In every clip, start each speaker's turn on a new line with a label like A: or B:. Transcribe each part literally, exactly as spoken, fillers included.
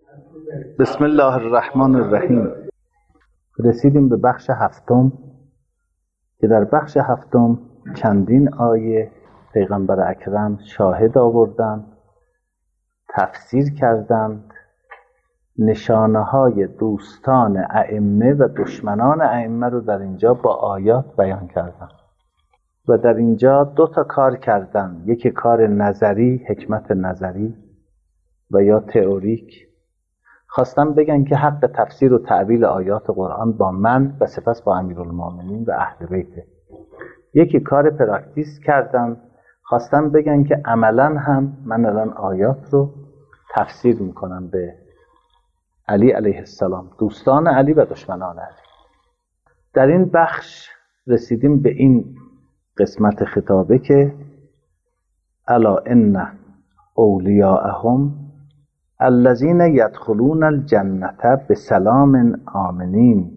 A: بسم الله الرحمن الرحیم. رسیدیم به بخش هفتم که در بخش هفتم چندین آیه پیغمبر اکرم شاهد آوردند، تفسیر کردند، نشانه های دوستان ائمه و دشمنان ائمه رو در اینجا با آیات بیان کردند و در اینجا دو تا کار کردند، یکی کار نظری، حکمت نظری و یا تئوریک. خواستم بگن که حق تفسیر و تعبیل آیات قرآن با من و سپس با امیرالمومنین و اهل بیته. یکی کار پراکتیس کردن، خواستم بگن که عملا هم من الان آیات رو تفسیر میکنم به علی علیه السلام، دوستان علی و دشمنان علی. در این بخش رسیدیم به این قسمت خطابه که الا ان اولیاءهم الذین یدخلون الجنة بسلام آمنین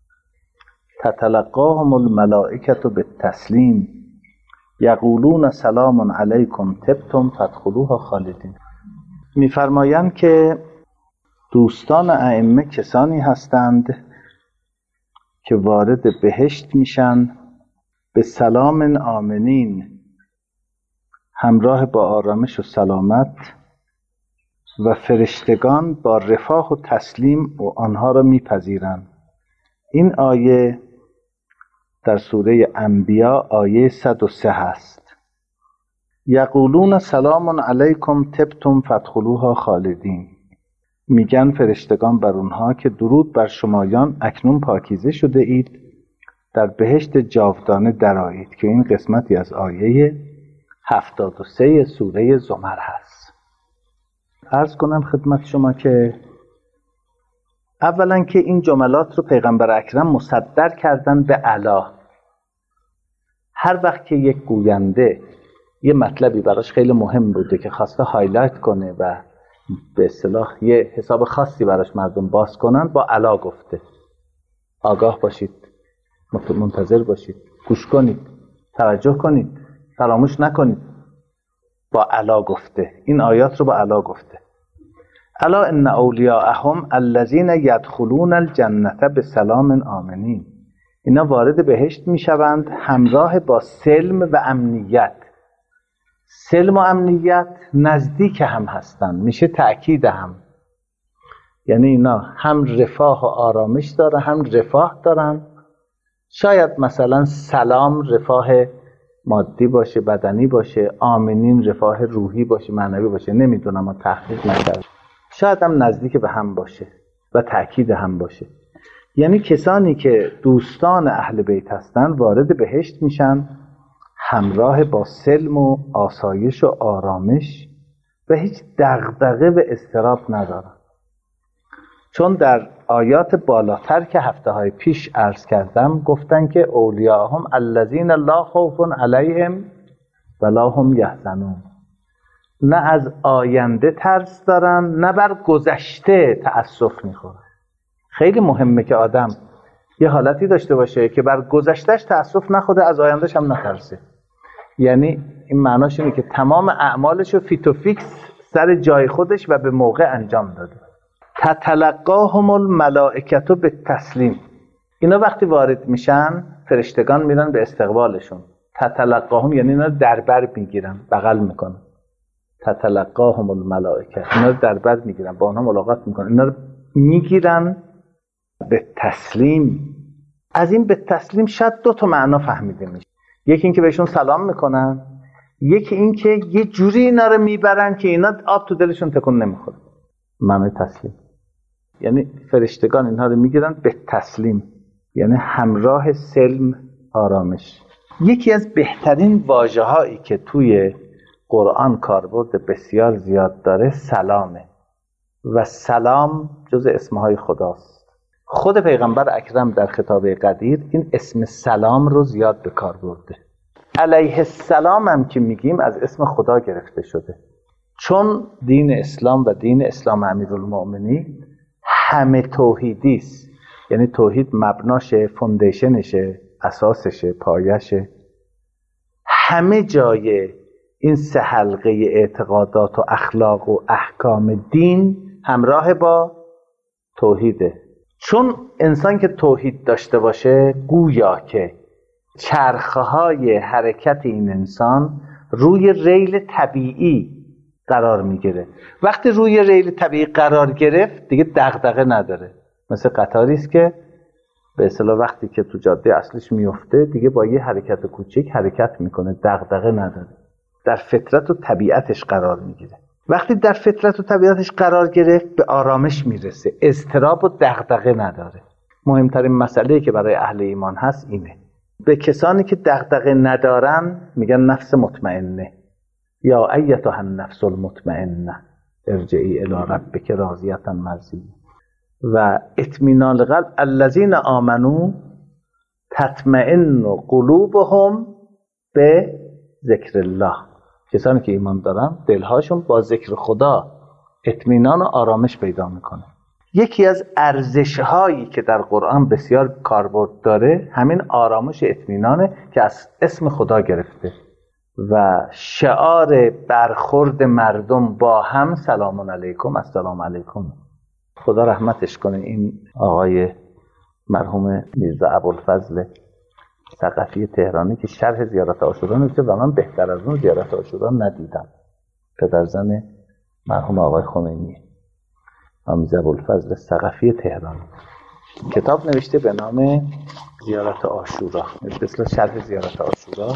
A: تتلقاهم الملائکة بالتسلیم یقولون سلام علیکم طبتم فادخلوها خالدین. میفرمایند که دوستان ائمه کسانی هستند که وارد بهشت میشن به سلام آمنین، همراه با آرامش و سلامت، و فرشتگان با رفاه و تسلیم و آنها را میپذیرند. این آیه در سوره انبیاء آیه صد و سه هست. یقولون سلام علیکم طبتم فادخلوها خالدین. میگن فرشتگان بر اونها که درود بر شمایان، اکنون پاکیزه شده اید، در بهشت جاودانه درآیید، که این قسمتی از آیه هفتاد و سه سوره زمر هست. عرض کنم خدمت شما که اولا که این جملات رو پیغمبر اکرم مصدر کردن به علا. هر وقت که یک گوینده یه مطلبی براش خیلی مهم بوده که خواسته هایلایت کنه و به اصطلاح یه حساب خاصی براش مردم باز کنن، با علا گفته. آگاه باشید، منتظر باشید، گوش کنید، توجه کنید، فراموش نکنید. با علا گفته، این آیات رو با علا گفته. الا ان اولیاءهم الذین یدخلون الجنة بسلام آمنین. اینا وارد بهشت میشوند همراه با سلم و امنیت. سلم و امنیت نزدیک هم هستن، میشه تأکید هم. یعنی اینا هم رفاه و آرامش داره، هم رفاه دارن. شاید مثلا سلام رفاه مادی باشه، بدنی باشه، آمنین رفاه روحی باشه، معنوی باشه، نمیدونم، ما تحقیق نکردم. شاید هم نزدیک به هم باشه و تأکید هم باشه. یعنی کسانی که دوستان اهل بیت هستن وارد بهشت میشن همراه با سلم و آسایش و آرامش و هیچ دغدغه و اضطراب ندارن. چون در آیات بالاتر که هفته های پیش عرض کردم گفتن که اولیاءهم الذین لا خوف علیهم ولا هم یحزنون. نه از آینده ترس دارن، نه بر گذشته تأسف میخورن. خیلی مهمه که آدم یه حالتی داشته باشه که بر گذشتهش تأسف نخوره، از آیندهش هم نترسه. یعنی این معناش اینه که تمام اعمالشو فیتو فیکس سر جای خودش و به موقع انجام داده. تتلقاهم الملائکة بالتسلیم. اینا وقتی وارد میشن فرشتگان میرن به استقبالشون. تتلقاهم یعنی اینا در بر میگیرن، بغل میکنن. تتلقاهم الملائکة، اینا در بر میگیرن، با اونها ملاقات میکنن، اینا رو میگیرن به تسلیم. از این به تسلیم شاید دو تا معنا فهمیده میشه. یکی این که بهشون سلام میکنن، یکی این که یه جوری اینا رو میبرن که اینا آب تو دلشون تکون نمیخوره. معنی تسلیم یعنی فرشتگان اینها رو میگیرن به تسلیم، یعنی همراه سلم، آرامش. یکی از بهترین واژه هایی که توی قرآن کاربرد بسیار زیاد داره سلامه و سلام جز اسمهای خداست. خود پیغمبر اکرم در خطاب قدیر این اسم سلام رو زیاد به کار برده. علیه السلام هم که میگیم از اسم خدا گرفته شده، چون دین اسلام و دین اسلام امیرالمومنین همه توحیدی است. یعنی توحید مبناشه، فوندیشنشه، اساسشه، پایشه. همه جای این سه حلقه اعتقادات و اخلاق و احکام دین همراه با توحیده. چون انسان که توحید داشته باشه گویا که چرخه های حرکت این انسان روی ریل طبیعی قرار میگیره. وقتی روی ریل طبیعی قرار گرفت دیگه دغدغه نداره. مثل قطاری است که به اصطلاح وقتی که تو جاده اصلیش میفته دیگه با یه حرکت کوچیک حرکت میکنه، دغدغه نداره. در فطرت و طبیعتش قرار میگیره. وقتی در فطرت و طبیعتش قرار گرفت به آرامش میرسه، اضطراب و دغدغه نداره. مهمترین مسئله‌ای که برای اهل ایمان هست اینه. به کسانی که دغدغه ندارن میگن نفس مطمئنه، یا ایتها النفس المطمئنه ارجعی الی ربک راضیة مرضیة. و اطمینان قلب الذین آمنوا تطمئن قلوبهم به ذکر الله. کسانی که ایمان دارن دلهاشون با ذکر خدا اطمینان و آرامش پیدا میکنه. یکی از ارزش‌هایی که در قرآن بسیار کاربرد داره همین آرامش اطمینانه که از اسم خدا گرفته و شعار برخورد مردم با هم سلام علیکم، السلام علیکم. خدا رحمتش کنه این آقای مرحوم میرزا ابوالفضل ثقفی تهرانی که شرح زیارت عاشورا نوشته و من بهتر از اون زیارت عاشورا ندیدم. پدرزن مرحوم آقای خمینی، میرزا ابوالفضل ثقفی تهرانی، کتاب نوشته به نام زیارت عاشورا، مثل شرح زیارت عاشورا.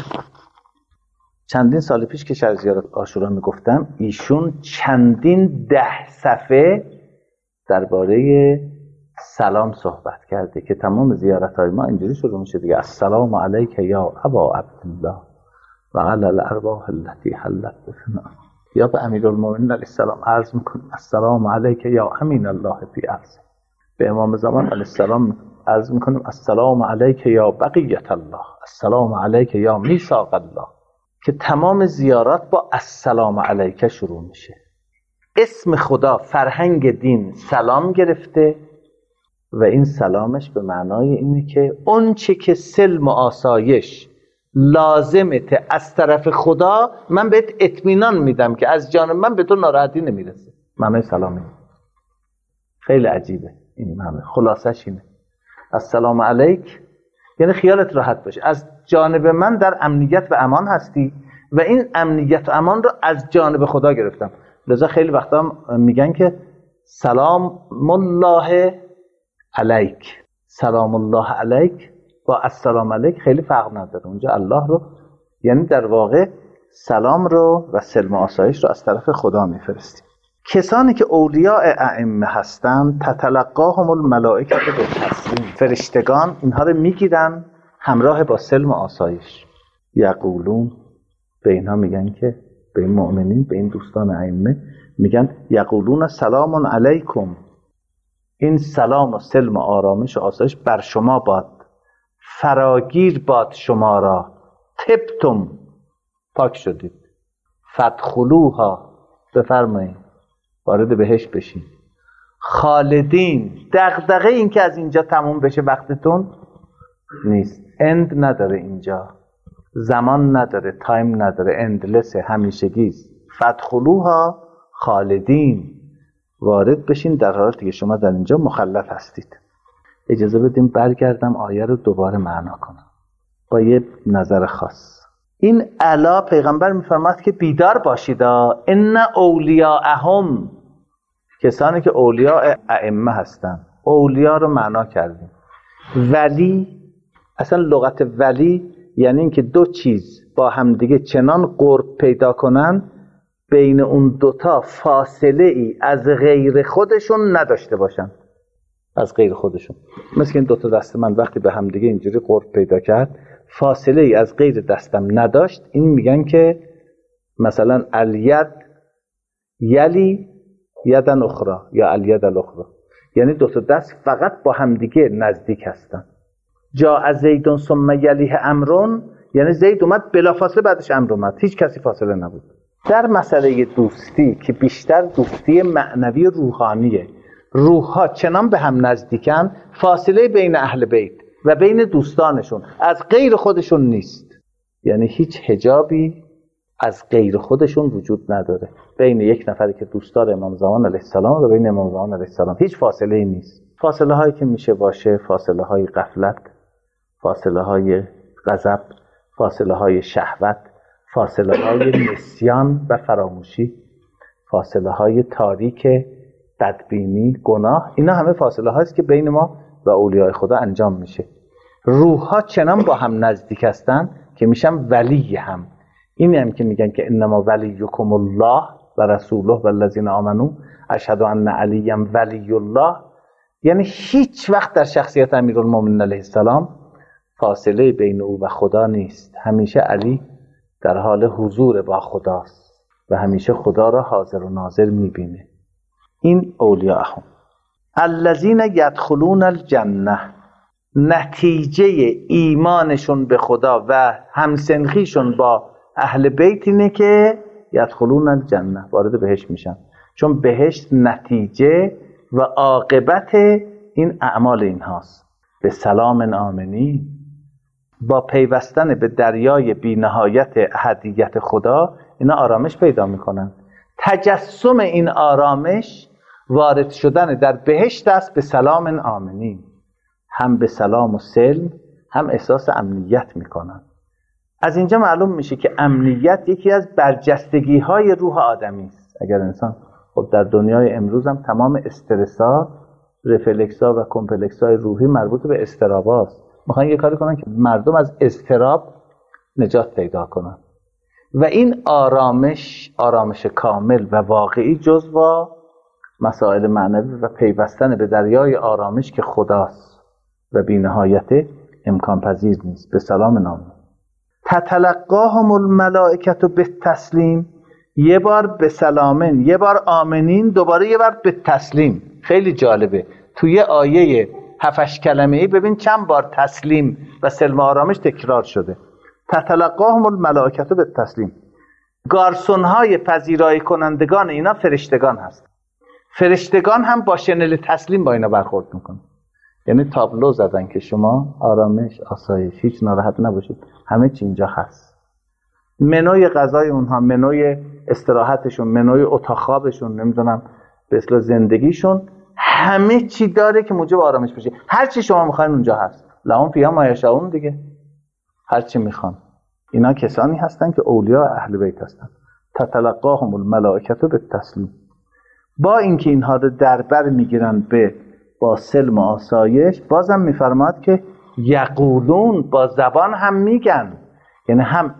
A: چندین سال پیش که شرح زیارت عاشورا میگفتم ایشون چندین ده صفحه درباره سلام صحبت کرده که تمام زیارت‌های ما اینجوری شروع میشه دیگه. السلام علیک یا ابا عبدالله و علی الارواح التي حلت بفنا. یا به امیرالمومنین علیه السلام عرض میکنیم السلام علیک یا امین الله فی ارض. به امام زمان علیه السلام عرض میکنیم السلام علیک یا بقیت الله، السلام علیک یا میثاق الله. که تمام زیارات با السلام علیک شروع میشه. اسم خدا فرهنگ دین سلام گرفته و این سلامش به معنای اینه که اون چه که سلم و آسایش لازمته از طرف خدا من بهت اطمینان میدم که از جانب من به تو ناراحتی نمیرسه. معنی سلامی خیلی عجیبه. این معنی خلاصش اینه السلام علیک یعنی خیالت راحت باشه، از جانب من در امنیت و امان هستی و این امنیت و امان رو از جانب خدا گرفتم. لذا خیلی وقتا میگن که سلام الله علیک، سلام الله علیک با السلام علیک خیلی فرق نداره. اونجا الله رو یعنی در واقع سلام رو و سلم و آسایش رو از طرف خدا میفرستیم. کسانی که اولیاء ائمه هستند تتلقاهم الملائکه بالتسلیم، فرشتگان اینها رو میگیرن همراه با سلم و آسایش. یقولون به اینها میگن که به این مؤمنین، به این دوستان ائمه میگن یقولون سلام علیکم، این سلام و سلم و آرامش و آسایش بر شما باد، فراگیر باد شما را، طبتم پاک شدید، فادخلوها بفرمایید وارد بهشت بشین، خالدین دغدغه این که از اینجا تموم بشه وقتتون نیست، اند نداره اینجا، زمان نداره، تایم نداره، اندلسه، همیشگیست. فادخلوها خالدین وارد بشین در حالی که شما در اینجا مخلد هستید. اجازه بدیم برگردم آیه رو دوباره معنا کنم با یه نظر خاص. این الا پیغمبر میفرماد که بیدار باشید، ان اولیاءهم، کسانی که اولیاء ائمه هستن. اولیاء رو معنا کردیم. ولی اصلا لغت ولی یعنی اینکه دو چیز با همدیگه چنان قرب پیدا کنن بین اون دوتا فاصله ای از غیر خودشون نداشته باشن. از غیر خودشون، مثل این دوتا دست من وقتی به همدیگه اینجوری قرب پیدا کرد فاصله ای از غیر دستم نداشت، این میگن که مثلا الید یلی یدن اخرى یا الید الاخرى، یعنی دوتا دست فقط با همدیگه نزدیک هستن. جا از زیدون ثم یلیه امرون، یعنی زید اومد بلافاصله بعدش امر اومد، هیچ کسی فاصله نبود. در مسئله دوستی که بیشتر دوستی معنوی روحانیه، روح‌ها چنان به هم نزدیکن فاصله بین اهل بیت و بین دوستانشون از غیر خودشون نیست، یعنی هیچ حجابی از غیر خودشون وجود نداره. بین یک نفری که دوستدار امام زمان علیه السلام و بین امام زمان علیه السلام هیچ فاصله ای نیست. فاصله هایی که میشه باشه فاصله های غفلت، فاصله های غضب، فاصله های شهوت، فاصله های نسیان و فراموشی، فاصله های تاریک، بدبینی، گناه. اینا همه فاصله هاست که بین ما و اولیاء خدا انجام میشه. روح ها چنان با هم نزدیک هستن که میشن ولی هم. این هم که میگن که انما ولیکم الله و رسوله و الذین آمنوا اشهد ان علی ولی الله، یعنی هیچ وقت در شخصیت امیرالمومنین علیه السلام فاصله بین او و خدا نیست. همیشه علی در حال حضور با خداست و همیشه خدا را حاضر و ناظر میبینه. این اولیاء هم الذین یدخلون الجنه، نتیجه ایمانشون به خدا و همسنخیشون با اهل بیت اینه که یدخلون الجنه، وارد بهشت میشن. چون بهشت نتیجه و عاقبت این اعمال اینهاست. به سلام آمنی، با پیوستن به دریای بی نهایت احدیت خدا اینا آرامش پیدا میکنن. تجسم این آرامش وارد شدن در بهشت است به سلام آمنی. هم به سلام و سلم، هم احساس امنیت میکنن. از اینجا معلوم میشه که امنیت یکی از برجستگی های روح آدمی است. اگر انسان خب در دنیای امروز هم تمام استرس‌ها، رفلکس‌ها و کمپلکس‌های روحی مربوط به اضطراباست. میخوان یه کاری کنن که مردم از اضطراب نجات پیدا کنن و این آرامش، آرامش کامل و واقعی جزو مسائل معنوی و پیوستن به دریای آرامش که خداست و بی نهایت امکان پذیر نیست. به سلام نام تتلقاهم الملائکه بالتسلیم، یه بار به سلامن، یه بار آمنین، دوباره یه بار به تسلیم. خیلی جالبه توی آیه هفتش کلمه ای ببین چند بار تسلیم و سلم آرامش تکرار شده. تتلقاهم الملائکه بالتسلیم. گارسون های پذیرایی کنندگان اینا فرشتگان هست. فرشتگان هم با شنل تسلیم با اینا برخورد میکنن. یعنی تابلو زدن که شما آرامش، آسایش، هیچ ناراحت نباشید، همه چی اینجا هست. منوی غذای اونها، منوی استراحتشون، منوی اتاق خوابشون، نمیدونم به اصطلاح زندگیشون، همه چی داره که موجب آرامش بشه. هر چی شما میخواین اونجا هست. لهم فیها ما یشاءون دیگه، هر چی میخوان. اینا کسانی هستن که اولیاء اهل بیت هستن. تتلقاهم الملائکه بالتسلیم. با اینکه اینها رو در بر میگیرن به با سلم و آسایش، بازم میفرماد که یقولون، با زبان هم میگن، یعنی هم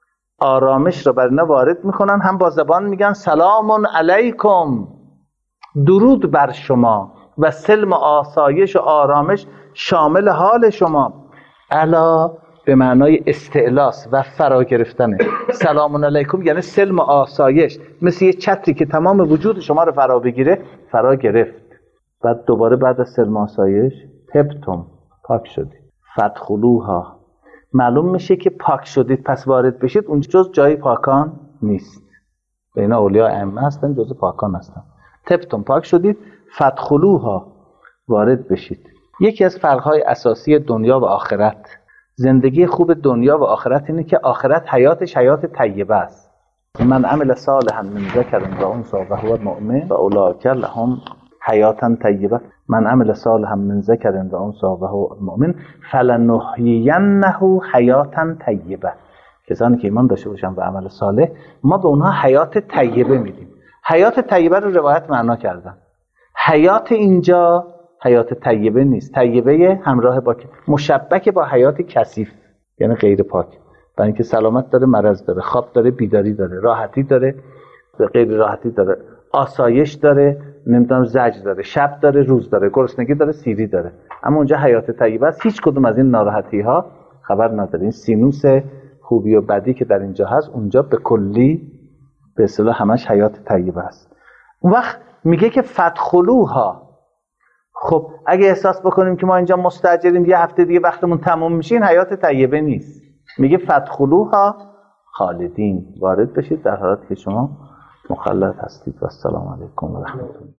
A: آرامش رو بر اینا وارد میکنن، هم با زبان میگن سلام علیکم، درود بر شما، و سلم و آسایش و آرامش شامل حال شما. الا به معنای استعلاس و فرا گرفتنه. سلام علیکم یعنی سلم و آسایش، مثل یه چتری که تمام وجود شما رو فرا بگیره، فرا گرفت. بعد دوباره بعد از سلم و آسایش تبتم، پاک شدید. فدخلوها، معلوم میشه که پاک شدید پس وارد بشید. اونجا جز جای پاکان نیست. بین اولیاء ائمه هستن، جز پاکان هستن. تبتم، پاک شدید. فدخلوها، وارد بشید. یکی از فرقهای اساسی دنیا و آخرت، زندگی خوب دنیا و آخرت اینه که آخرت حیاتش حیات طیبه است. من عمل صالحا من ذکر و انثی و هو مؤمن فاولئک لهم حیاتا طیبه. من عمل صالحا من ذکر و انثی و هو مؤمن فلنحیینه حیاتا طیبه. کسانی که ایمان داشته باشن و عمل صالح، ما به اونها حیات طیبه میدیم. حیات طیبه رو روایت معنا کردن. حیات اینجا حیات طیبه نیست. طیبه همراه با مشبک با حیات کثیف، یعنی غیر پاک. برای اینکه سلامت داره، مرض داره، خواب داره، بیداری داره، راحتی داره، غیر راحتی داره، آسایش داره، نمیدونم زجر داره، شب داره، روز داره، گرسنگی داره، سیری داره. اما اونجا حیات طیبه است. هیچ کدوم از این ناراحتی ها خبر نداره. این سینوس خوبی و بدی که در اینجا هست، اونجا به کلی به اصطلاح همش حیات طیبه است. اون وقت میگه که فدخلوها. خب اگه احساس بکنیم که ما اینجا مستاجریم، یه هفته دیگه وقتمون تموم میشه، این حیات طیبه نیست. میگه فدخلوها خالدین، وارد بشید در حالت که شما مخلد هستید. و السلام علیکم و رحمت الله.